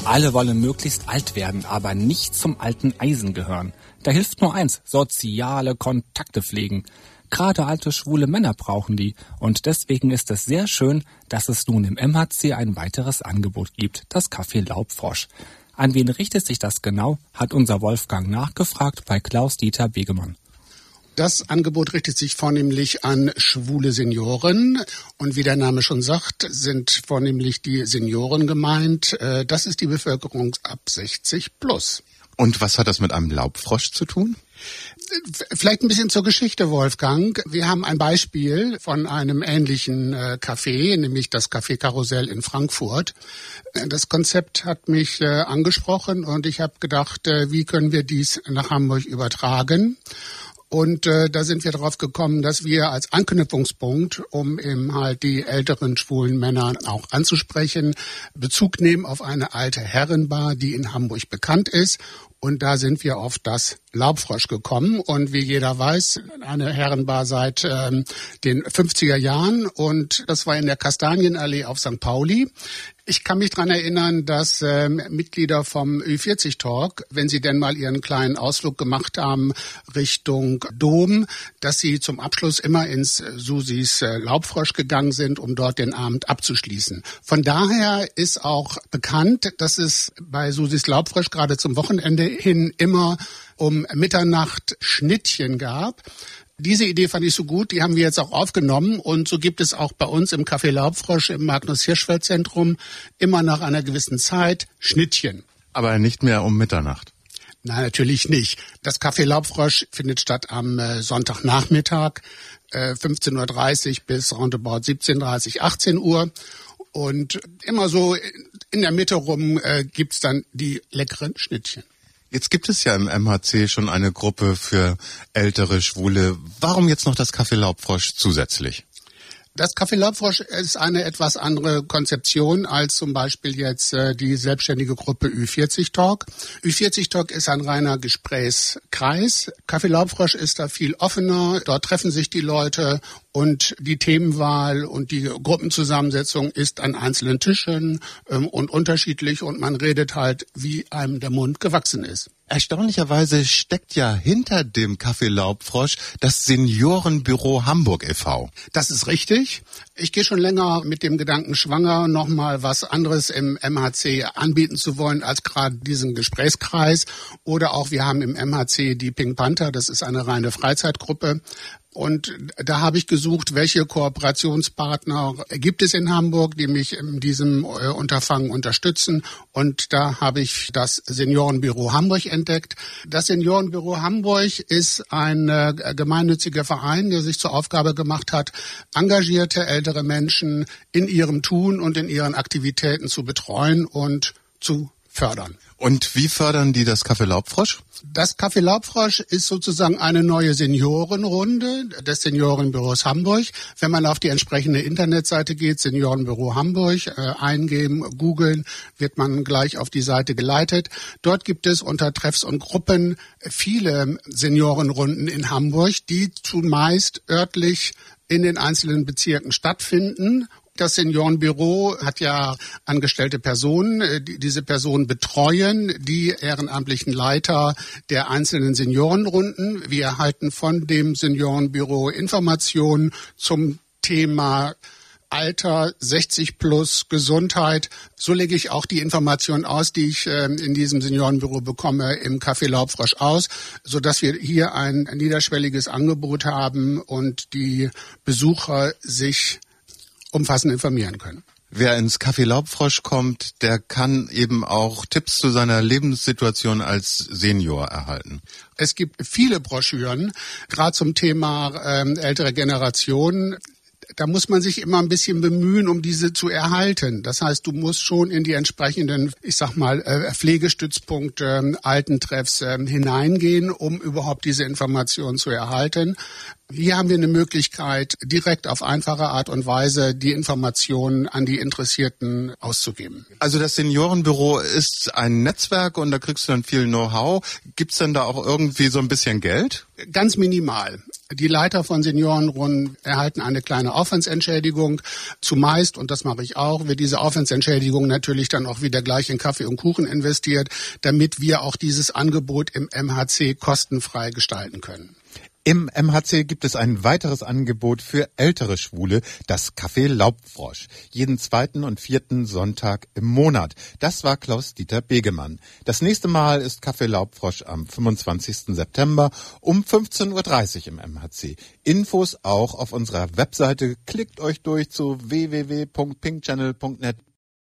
Alle wollen möglichst alt werden, aber nicht zum alten Eisen gehören. Da hilft nur eins: soziale Kontakte pflegen. Gerade alte schwule Männer brauchen die. Und deswegen ist es sehr schön, dass es nun im MHC ein weiteres Angebot gibt, das Café Laubfrosch. An wen richtet sich das genau, hat unser Wolfgang nachgefragt bei Klaus-Dieter Begemann. Das Angebot richtet sich vornehmlich an schwule Senioren. Und wie der Name schon sagt, sind vornehmlich die Senioren gemeint. Das ist die Bevölkerung ab 60 plus. Und was hat das mit einem Laubfrosch zu tun? Vielleicht ein bisschen zur Geschichte, Wolfgang. Wir haben ein Beispiel von einem ähnlichen Café, nämlich das Café Karussell in Frankfurt. Das Konzept hat mich angesprochen und ich habe gedacht, wie können wir dies nach Hamburg übertragen? Und da sind wir drauf gekommen, dass wir als Anknüpfungspunkt, um eben halt die älteren schwulen Männer auch anzusprechen, Bezug nehmen auf eine alte Herrenbar, die in Hamburg bekannt ist. Und da sind wir auf das Laubfrosch gekommen. Und wie jeder weiß, eine Herrenbar seit den 50er Jahren. Und das war in der Kastanienallee auf St. Pauli. Ich kann mich dran erinnern, dass Mitglieder vom Ü40-Talk, wenn sie denn mal ihren kleinen Ausflug gemacht haben Richtung Dom, dass sie zum Abschluss immer ins Susis Laubfrosch gegangen sind, um dort den Abend abzuschließen. Von daher ist auch bekannt, dass es bei Susis Laubfrosch gerade zum Wochenende hin immer um Mitternacht Schnittchen gab. Diese Idee fand ich so gut, die haben wir jetzt auch aufgenommen und so gibt es auch bei uns im Café Laubfrosch im Magnus-Hirschfeld-Zentrum immer nach einer gewissen Zeit Schnittchen. Aber nicht mehr um Mitternacht? Nein, natürlich nicht. Das Café Laubfrosch findet statt am Sonntagnachmittag, 15.30 Uhr bis roundabout 17.30 18 Uhr. Und immer so in der Mitte rum gibt's dann die leckeren Schnittchen. Jetzt gibt es ja im MHC schon eine Gruppe für ältere Schwule. Warum jetzt noch das Café Laubfrosch zusätzlich? Das Café Laubfrosch ist eine etwas andere Konzeption als zum Beispiel jetzt die selbstständige Gruppe Ü40-Talk. Ü40-Talk ist ein reiner Gesprächskreis. Café Laubfrosch ist da viel offener. Dort treffen sich die Leute und die Themenwahl und die Gruppenzusammensetzung ist an einzelnen Tischen und unterschiedlich und man redet halt, wie einem der Mund gewachsen ist. Erstaunlicherweise steckt ja hinter dem Café Laubfrosch das Seniorenbüro Hamburg e.V. Das ist richtig. Ich gehe schon länger mit dem Gedanken schwanger, nochmal was anderes im MHC anbieten zu wollen, als gerade diesen Gesprächskreis. Oder auch, wir haben im MHC die Pink Panther, das ist eine reine Freizeitgruppe. Und da habe ich gesucht, welche Kooperationspartner gibt es in Hamburg, die mich in diesem Unterfangen unterstützen. Und da habe ich das Seniorenbüro Hamburg entdeckt. Das Seniorenbüro Hamburg ist ein gemeinnütziger Verein, der sich zur Aufgabe gemacht hat, engagierte ältere Menschen in ihrem Tun und in ihren Aktivitäten zu betreuen und zu fördern. Und wie fördern die das Café Laubfrosch? Das Café Laubfrosch ist sozusagen eine neue Seniorenrunde des Seniorenbüros Hamburg. Wenn man auf die entsprechende Internetseite geht, Seniorenbüro Hamburg, eingeben, googeln, wird man gleich auf die Seite geleitet. Dort gibt es unter Treffs und Gruppen viele Seniorenrunden in Hamburg, die zumeist örtlich in den einzelnen Bezirken stattfinden. Das Seniorenbüro hat ja angestellte Personen, die diese Personen betreuen, die ehrenamtlichen Leiter der einzelnen Seniorenrunden. Wir erhalten von dem Seniorenbüro Informationen zum Thema Alter, 60 plus, Gesundheit. So lege ich auch die Informationen aus, die ich in diesem Seniorenbüro bekomme, im Café Laubfrosch aus, sodass wir hier ein niederschwelliges Angebot haben und die Besucher sich umfassend informieren können. Wer ins Café Laubfrosch kommt, der kann eben auch Tipps zu seiner Lebenssituation als Senior erhalten. Es gibt viele Broschüren, gerade zum Thema ältere Generationen. Da muss man sich immer ein bisschen bemühen, um diese zu erhalten. Das heißt, du musst schon in die entsprechenden, Pflegestützpunkte, Altentreffs hineingehen, um überhaupt diese Informationen zu erhalten. Hier haben wir eine Möglichkeit, direkt auf einfache Art und Weise die Informationen an die Interessierten auszugeben. Also das Seniorenbüro ist ein Netzwerk und da kriegst du dann viel Know-how. Gibt's denn da auch irgendwie so ein bisschen Geld? Ganz minimal. Die Leiter von Seniorenrunden erhalten eine kleine Aufwandsentschädigung. Zumeist, und das mache ich auch, wird diese Aufwandsentschädigung natürlich dann auch wieder gleich in Kaffee und Kuchen investiert, damit wir auch dieses Angebot im MHC kostenfrei gestalten können. Im MHC gibt es ein weiteres Angebot für ältere Schwule, das Café Laubfrosch. Jeden 2. und 4. Sonntag im Monat. Das war Klaus-Dieter Begemann. Das nächste Mal ist Café Laubfrosch am 25. September um 15.30 Uhr im MHC. Infos auch auf unserer Webseite. Klickt euch durch zu www.pinkchannel.net.